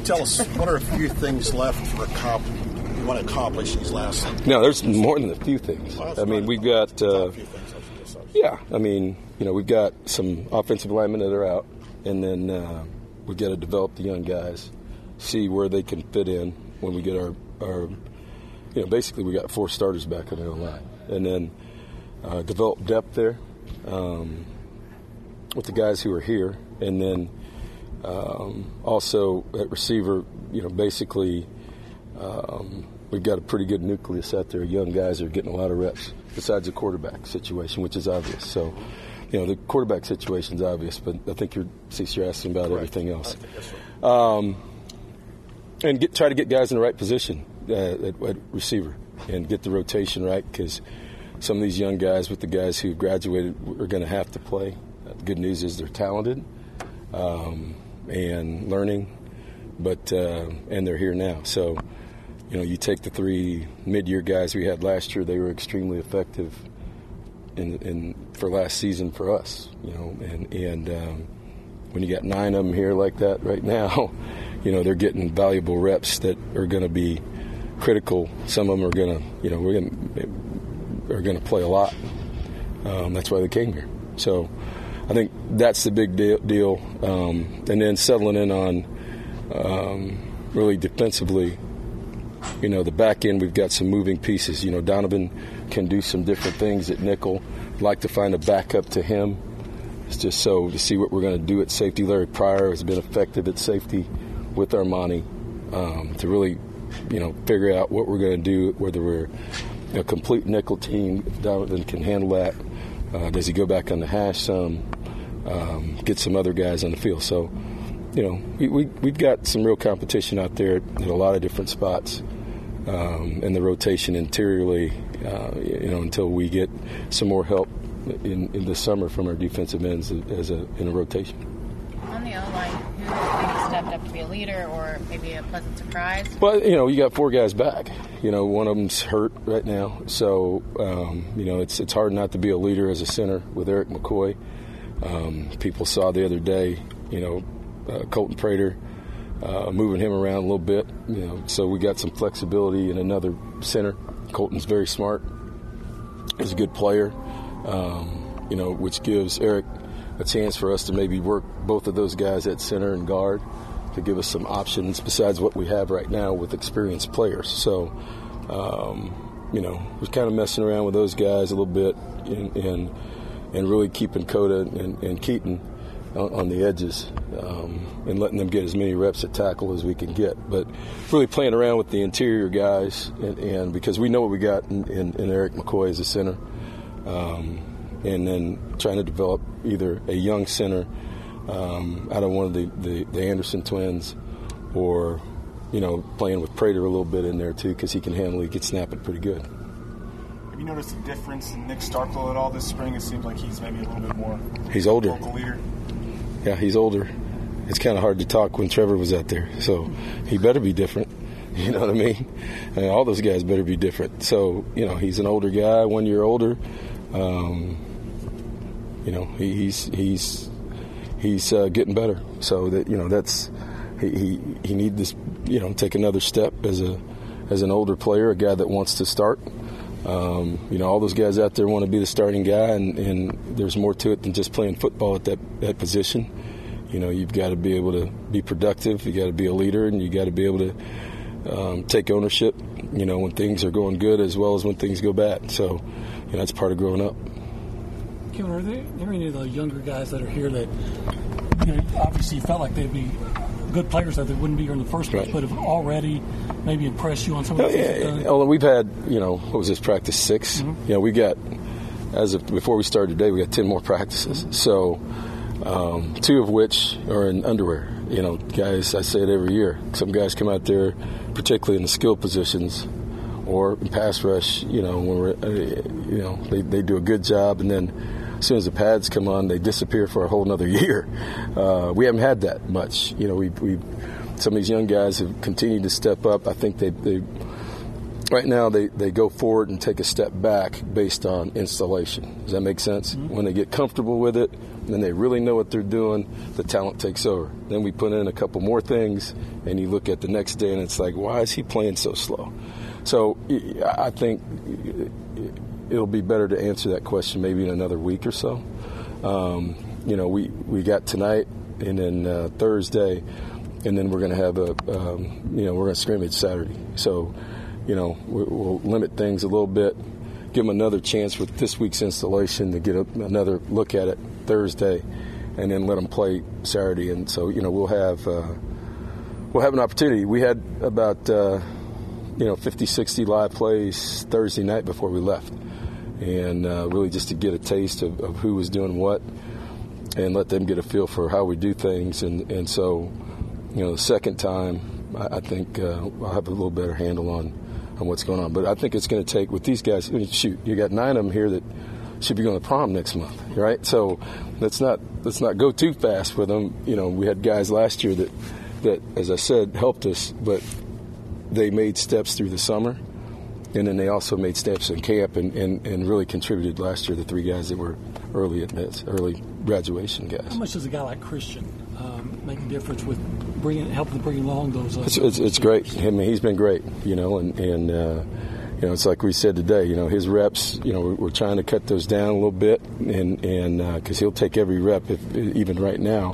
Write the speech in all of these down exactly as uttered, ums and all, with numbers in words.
tell us, what are a few things left for accomplish, you want to accomplish these last? No, there's more than a few things. Well, I mean, we've got, uh, yeah, I mean, you know, we've got some offensive linemen that are out, and then uh, we've got to develop the young guys, see where they can fit in when we get our, our you know, basically we got four starters back on the line, and then uh, develop depth there um, with the guys who are here, and then um, also at receiver, you know, basically um, we've got a pretty good nucleus out there. Young guys are getting a lot of reps besides the quarterback situation, which is obvious. So, you know, the quarterback situation is obvious, but I think you're, since you're asking about Correct. everything else. Um, and get, try to get guys in the right position uh, at, at receiver and get the rotation right, because some of these young guys with the guys who graduated are going to have to play. Uh, the good news is they're talented um, and learning, but uh, and they're here now. So, you know, you take the three mid-year guys we had last year; they were extremely effective in, in for last season for us. You know, and and um, when you got nine of them here like that right now, you know, they're getting valuable reps that are going to be critical. Some of them are going to, you know, we're going to are going to play a lot. Um, that's why they came here. So, I think that's the big deal. deal. Um, and then settling in on um, really defensively. You know, the back end, we've got some moving pieces. You know, Donovan can do some different things at nickel. I'd like to find a backup to him. It's just so to see what we're going to do at safety. Larry Pryor has been effective at safety with Armani um, to really, you know, figure out what we're going to do, whether we're a complete nickel team, if Donovan can handle that. Uh, does he go back on the hash some, um, get some other guys on the field? So, you know, we, we, we've got some real competition out there at a lot of different spots, um, and the rotation interiorly, uh, you know, until we get some more help in, in the summer from our defensive ends as a, in a rotation. On the O-line, who maybe stepped up to be a leader or maybe a pleasant surprise? Well, you know, you got four guys back. You know, one of them's hurt right now. So, um, you know, it's it's hard not to be a leader as a center with Eric McCoy. Um, people saw the other day, you know, uh, Colton Prater uh, moving him around a little bit. You know, so we got some flexibility in another center. Colton's very smart. He's a good player, um, you know, which gives Eric a chance for us to maybe work both of those guys at center and guard to give us some options besides what we have right now with experienced players. So, um, you know, we're kind of messing around with those guys a little bit and and, and really keeping Coda and, and Keaton on, on the edges um, and letting them get as many reps at tackle as we can get. But really playing around with the interior guys and, and because we know what we got in, in, in Eric McCoy as a center. Um, and then trying to develop either a young center um, out of one of the, the, the Anderson twins or, you know, playing with Prater a little bit in there too because he can handle it, he can snap it pretty good. Have you noticed a difference in Nick Starklow at all this spring? It seems like he's maybe a little bit more he's older. Vocal leader. Yeah, he's older. It's kind of hard to talk when Trevor was out there, so he better be different. You know what I mean? And all those guys better be different. So, you know, he's an older guy, one year older. Um, you know, he, he's he's he's uh, getting better. So that you know, that's he, he he need this. You know, take another step as a as an older player, a guy that wants to start. Um, you know, all those guys out there want to be the starting guy, and, and there's more to it than just playing football at that that position. You know, you've got to be able to be productive. You got to be a leader, and you got to be able to um, take ownership. You know, when things are going good as well as when things go bad. So, you know, that's part of growing up. Kevin, are there, are there any of the younger guys that are here that, you know, obviously you felt like they'd be good players that they wouldn't be here in the first place, right, but have already maybe impressed you on some of the oh, things yeah, they've done? Well, we've had, you know, what was this, practice six? Mm-hmm. You know, we got, as of before we started today, we got ten more practices. So, um, two of which are in underwear. You know, guys, I say it every year. Some guys come out there, particularly in the skill positions or in pass rush, you know, when we're, uh, you know, they, they do a good job, and then as soon as the pads come on, they disappear for a whole another year. Uh, we haven't had that much. You know, we we some of these young guys have continued to step up. I think they they right now they, they go forward and take a step back based on installation. Does that make sense? Mm-hmm. When they get comfortable with it, then they really know what they're doing, the talent takes over. Then we put in a couple more things, and you look at the next day, and it's like, why is he playing so slow? So I think it'll be better to answer that question maybe in another week or so. Um, you know, we, we got tonight, and then uh, Thursday, and then we're going to have a, um, you know, we're going to scrimmage Saturday. So, you know, we'll limit things a little bit, give them another chance with this week's installation to get a, another look at it Thursday, and then let them play Saturday. And so, you know, we'll have uh, we'll have an opportunity. We had about, uh, you know, fifty, sixty live plays Thursday night before we left, and uh, really just to get a taste of, of who was doing what and let them get a feel for how we do things. And, and so, you know, the second time, I, I think uh, I'll have a little better handle on, on what's going on. But I think it's going to take, with these guys, I mean, shoot, you got nine of them here that should be going to prom next month, right? So let's not let's not go too fast with them. You know, we had guys last year that, that, as I said, helped us, but they made steps through the summer, and then they also made steps in camp and, and, and really contributed last year, the three guys that were early admits, early graduation guys. How much does a guy like Christian um, make a difference with bringing, helping bring along those? Uh, it's, it's, it's great. I mean, he's been great, you know, and, and uh, you know, it's like we said today, you know, his reps, you know, we're, we're trying to cut those down a little bit, and and because uh, he'll take every rep, if, even right now.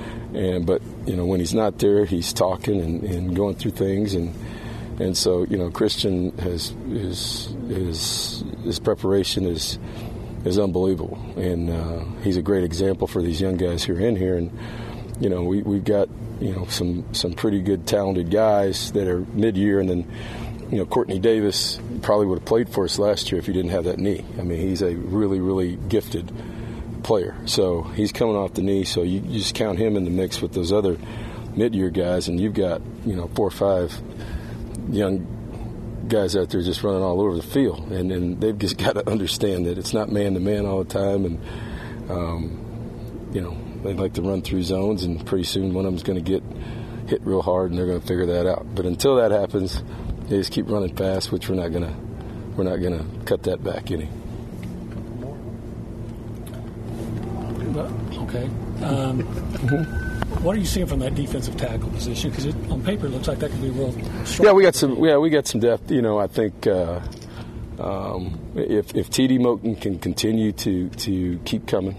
And but you know, when he's not there, he's talking and, and going through things, and and so you know, Christian has his his his preparation is is unbelievable, and uh, he's a great example for these young guys who are in here. And you know, we we've got you know some some pretty good talented guys that are mid-year, and then. You know, Courtney Davis probably would have played for us last year if he didn't have that knee. I mean, he's a really, really gifted player. So he's coming off the knee, so you, you just count him in the mix with those other mid-year guys, and you've got, you know, four or five young guys out there just running all over the field. And, and they've just got to understand that it's not man-to-man all the time. And, um, you know, they like to run through zones, and pretty soon one of them's going to get hit real hard, and they're going to figure that out. But until that happens, they just keep running fast, which we're not gonna we're not gonna cut that back any. Okay. Um, what are you seeing from that defensive tackle position? Because on paper, it looks like that could be real strong. Yeah, we got some. Yeah, we got some depth. You know, I think uh, um, if if T D Moten can continue to to keep coming,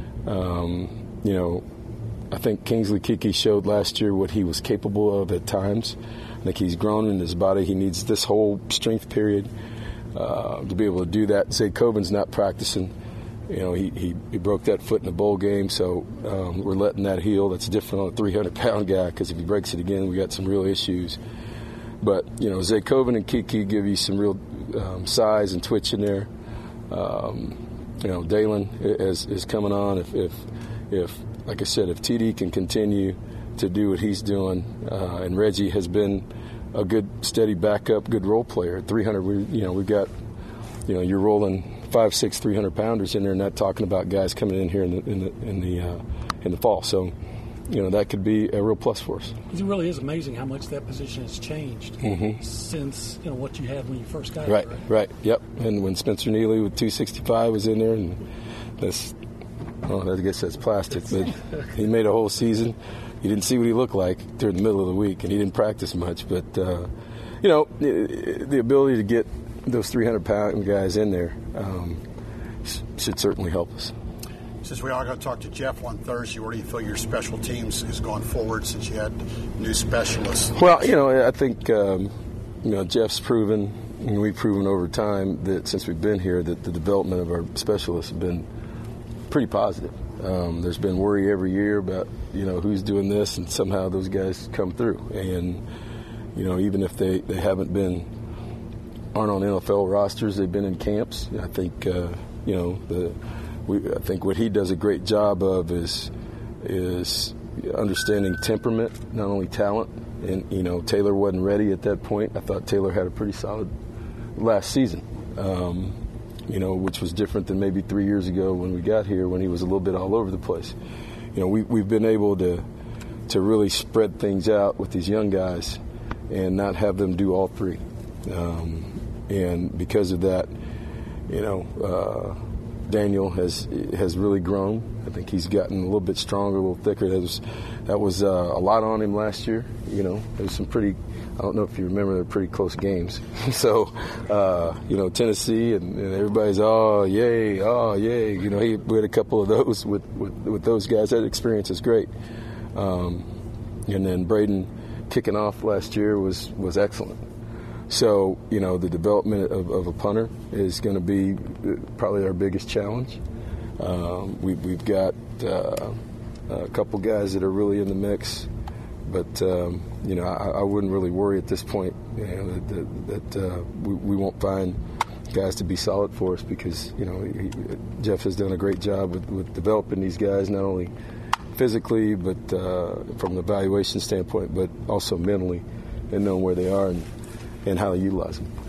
um, you know, I think Kingsley Keke showed last year what he was capable of at times. I think he's grown in his body. He needs this whole strength period uh, to be able to do that. Zay Coven's not practicing. You know, he, he, he broke that foot in the bowl game, so um, we're letting that heal. That's different on a three hundred pound guy, because if he breaks it again, we got some real issues. But, you know, Zay Coven and Keke give you some real um, size and twitch in there. Um, you know, Dalen is, is coming on. If, if, if, like I said, if T D can continue to do what he's doing, uh, and Reggie has been a good, steady backup, good role player. At three hundred, we, you know, we've got, you know, you're rolling five, six, three hundred pounders in there, and not talking about guys coming in here in the in the in the, uh, in the fall. So, you know, that could be a real plus for us. It really is amazing how much that position has changed mm-hmm. since you know what you had when you first got right, it. Right, right, yep. And when Spencer Neely with two sixty-five was in there, and that's, well, I guess that's plastic, but he made a whole season. You didn't see what he looked like during the middle of the week, and he didn't practice much. But, uh, you know, the ability to get those three hundred pound guys in there um, should certainly help us. Since we are going to talk to Jeff on Thursday, where do you feel your special teams is going forward since you had new specialists? Well, you know, I think, um, you know, Jeff's proven, and we've proven over time that since we've been here that the development of our specialists have been pretty positive. Um, there's been worry every year about, you know, who's doing this, and somehow those guys come through. And, you know, even if they, they haven't been, aren't on N F L rosters, they've been in camps. I think, uh, you know, the we, I think what he does a great job of is is understanding temperament, not only talent. And, you know, Taylor wasn't ready at that point. I thought Taylor had a pretty solid last season. Um you know, which was different than maybe three years ago when we got here, when he was a little bit all over the place. You know, we, we've been able to to really spread things out with these young guys and not have them do all three. Um, and because of that, you know, uh, Daniel has has really grown. I think he's gotten a little bit stronger, a little thicker. That was that was uh, a lot on him last year. You know, there was some pretty. I don't know if you remember, they're pretty close games. so, uh, you know, Tennessee and, and everybody's oh yay, oh yay. You know, he we had a couple of those with, with, with those guys. That experience is great. Um, and then Braden kicking off last year was was excellent. So, you know, the development of, of a punter is going to be probably our biggest challenge. Um, we, we've got uh, a couple guys that are really in the mix, but, um, you know, I, I wouldn't really worry at this point, you know, that, that, that uh, we, we won't find guys to be solid for us because, you know, he, Jeff has done a great job with, with developing these guys, not only physically, but uh, from an evaluation standpoint, but also mentally, and knowing where they are and, and how to utilize them.